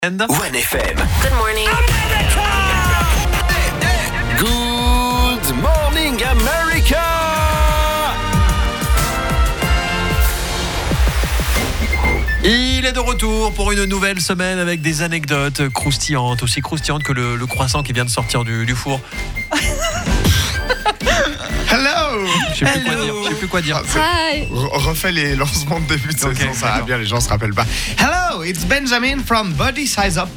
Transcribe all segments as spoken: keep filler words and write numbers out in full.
one F M. Good morning. Good morning, America. Il est de retour pour une nouvelle semaine avec des anecdotes croustillantes, aussi croustillantes que le, le croissant qui vient de sortir du, du four. Hello. Je sais plus quoi dire. Je sais plus quoi dire. Hi. Re- refais les lancements de début de Ok, saison, ça va d'accord. bien, les gens se rappellent pas. Hello, it's Benjamin from Body Size Up.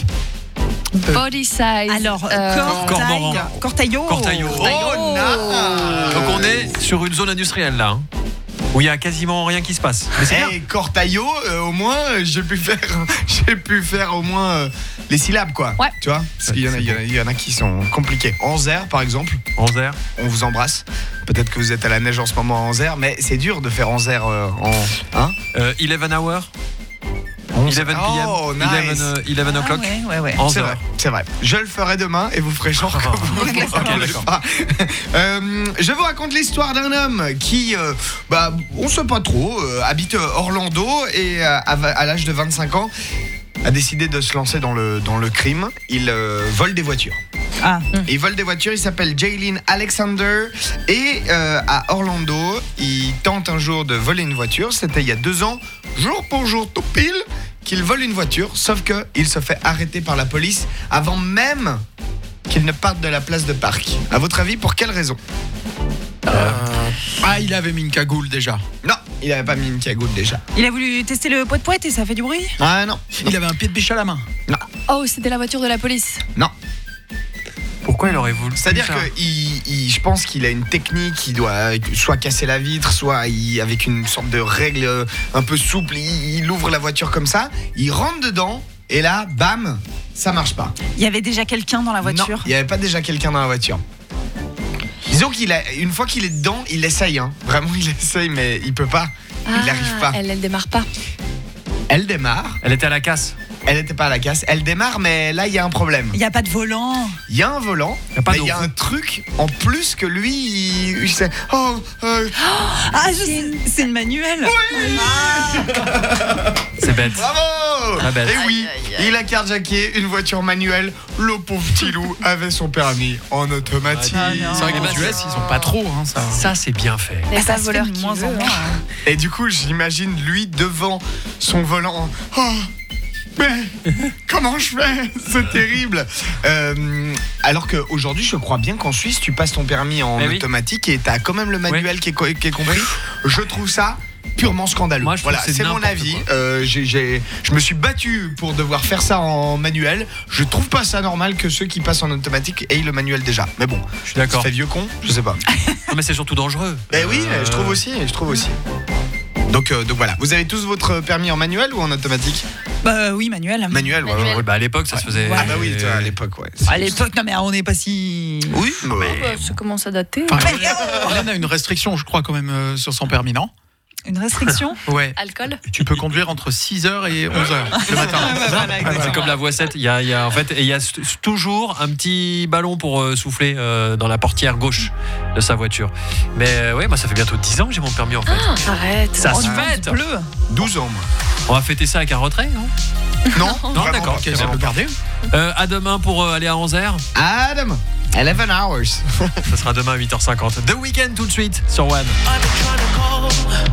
Body size. Alors, euh, Cormoran. Cortaillot. Cortaillot. Oh, nice. Donc on est sur une zone industrielle là, hein, où il y a quasiment rien qui se passe. Mais c'est bien. Hey, Cortaillot, euh, au moins, euh, j'ai pu faire, j'ai pu faire au moins euh, les syllabes, quoi. Ouais. Tu vois, parce qu'il y en a, il y en a, il y en a qui sont compliqués. Anzer, par exemple, onze heures. on vous embrasse. Peut-être que vous êtes à la neige en ce moment à Anzer, mais c'est dur de faire Anzer euh, en, hein Euh, eleven hour. eleven p m. Oh, nice. eleven, euh, eleven Ah, o'clock. ouais, ouais, ouais. onze C'est heures. vrai, c'est vrai. Je le ferai demain et vous ferez genre que vous ne Ok, m'entendez d'accord. pas. Euh, je vous raconte l'histoire d'un homme qui, euh, bah, on sait pas trop, euh, habite Orlando et euh, à, à l'âge de vingt-cinq ans a décidé de se lancer dans le, dans le crime. Il euh, vole des voitures. Ah, Il vole des voitures, il s'appelle Jalen Alexander et euh, à Orlando, il tente un jour de voler une voiture. C'était il y a deux ans, jour pour jour, tout pile, qu'il vole une voiture, sauf que il se fait arrêter par la police avant même qu'il ne parte de la place de parc. À votre avis, pour quelle raison ? Euh, Ah, il avait mis une cagoule déjà. Non, il n'avait pas mis une cagoule déjà. il a voulu tester le pot de poète et ça fait du bruit. Ah non, Il avait un pied de biche à la main. Oh, c'était la voiture de la police. non. Pourquoi il aurait voulu C'est-à-dire ça que il, il- je pense qu'il a une technique, il doit soit casser la vitre, soit il- avec une sorte de règle euh, un peu souple, il, il ouvre la voiture comme ça, il rentre dedans et là, bam, ça marche pas. Il y avait déjà quelqu'un dans la Non, voiture. il n'y avait pas déjà quelqu'un dans la voiture. Disons qu'il a, une fois qu'il est dedans, il essaye, hein. Vraiment il essaye, mais il peut pas, il n'arrive pas. Elle, elle démarre pas. Elle démarre, Elle était à la casse. elle n'était pas à la casse, elle démarre, mais là il y a un problème. Il n'y a pas de volant. Il y a un volant, Y a pas mais il y a d'eau. un truc en plus que lui, il, il sait. Oh, euh, Ah, je sais, c'est une manuelle. C'est bête. Bravo. Ah, bête. Et oui, Aïe, aïe, aïe. il a carjacké une voiture manuelle. Le pauvre petit loup avait son permis en automatique. Ah, non. C'est vrai Eh qu'aux ben, U S, ils ont pas trop, hein, ça. Ça c'est bien fait. Et ça pas se voleur fait de qui moins veut, en moins. hein. Et du coup, j'imagine lui devant son volant. Oh, mais comment je fais ? C'est terrible. Euh, alors qu'aujourd'hui, je crois bien qu'en Suisse, tu passes ton permis en Eh oui. automatique et t'as quand même le manuel qui, est, co- qui est compris. Je trouve ça purement scandaleux. Moi, je trouve voilà, que c'est c'est mon n'importe avis. quoi. Euh, j'ai, j'ai- je me suis battu pour devoir faire ça en manuel. Je trouve pas ça normal que ceux qui passent en automatique aient le manuel déjà. Mais bon, Je suis ça d'accord. fait vieux con, je sais pas. Non mais c'est surtout dangereux. Ben oui, Euh, je trouve aussi, je trouve aussi. Donc, euh, donc voilà, vous avez tous votre permis en manuel ou en automatique ? Bah oui, manuel. Manuel, ouais, ouais, Manuel. ouais. Ouais, bah à l'époque ça se faisait. Ah bah oui, toi, à l'époque, ouais. À l'époque, non mais on n'est pas si. Oui, mais... Bah, ça commence à dater. Enfin, Hélène a une restriction, je crois, quand même, euh, sur son permis, non ? Une restriction. Ouais. Alcool. Tu peux conduire entre six heures et onze heures le matin. c'est ça Voilà, exactement. C'est comme la voie sept, il y a, il y a en fait et il y a s- toujours un petit ballon pour euh, souffler euh, dans la portière gauche de sa voiture. Mais euh, ouais, moi ça fait bientôt dix ans que j'ai mon permis en fait. Ah, arrête. Ça Oh, se non, fête. il pleut. douze ans, moi. On va fêter ça avec un retrait, non Non, Non, vraiment d'accord, pas. ok, Ok, ça peut garder. euh, À demain pour euh, aller à onze heures. Adam, eleven hours. Ça sera demain à huit heures cinquante. The Weeknd tout de suite sur One. I've been trying to call